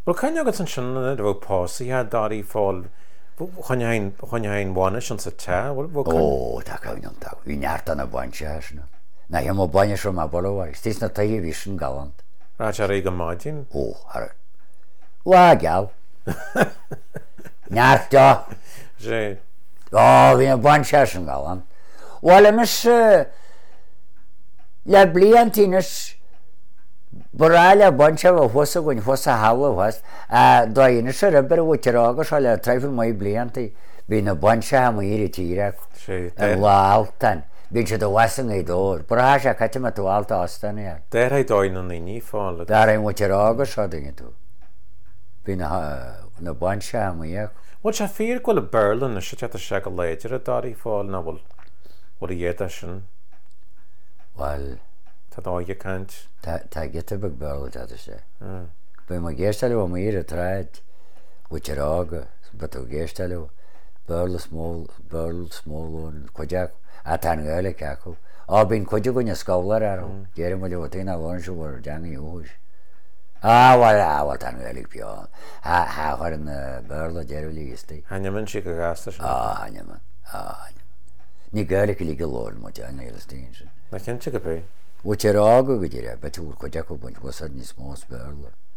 Bro can agad an sin bh pásaí a darí fáil chuine hain bháine sin sa te Ó, tá cainan tá. Bhí neart an na bainte na. Na hi má baine sem má bolhhair. Tís na taí bhí sin galant. Rá ré go máidín? Ó, har. Lá geall. Neart da. Sé. Ó, hí na bainte sin galant. Bháil imis le bliantínas Borráile bainte bh thusa goin thusa halas dá ine se ribar bhterágus se le treifil mai bliantaí hí na bainte ha íri tíreach an láaltain. Bhín se do wasan é dóir, Borrá se chaite me túálta ástainine. Déir é dáin na ní fála. Dar é bhterágus se dinge tú. Bhí na bainte ha íach. Bhil se fír go le Berlin na se te se go léidir a darí fáil na bhfuil a dhéad sin. Well, Tá dáige cant. Tá gite bag bell te sé. Ba má géistal bh ír a treid bhterága ba tú géistal bell smólún chuideach a tá gaile ceú. Á bín chuide gon na scólar ar déir mo letína bhainú bhar deangaí úis. Áhil áhil tan gaigh peán. Thchar na bella déir lístí. Haneman si go gasta sin. Haneman. Ní gaile lí go lóir mu deanna iltíín sin. Na cinnte go pe. Bhterága go dtíire betúr chuide go buint wasad níos mós bella.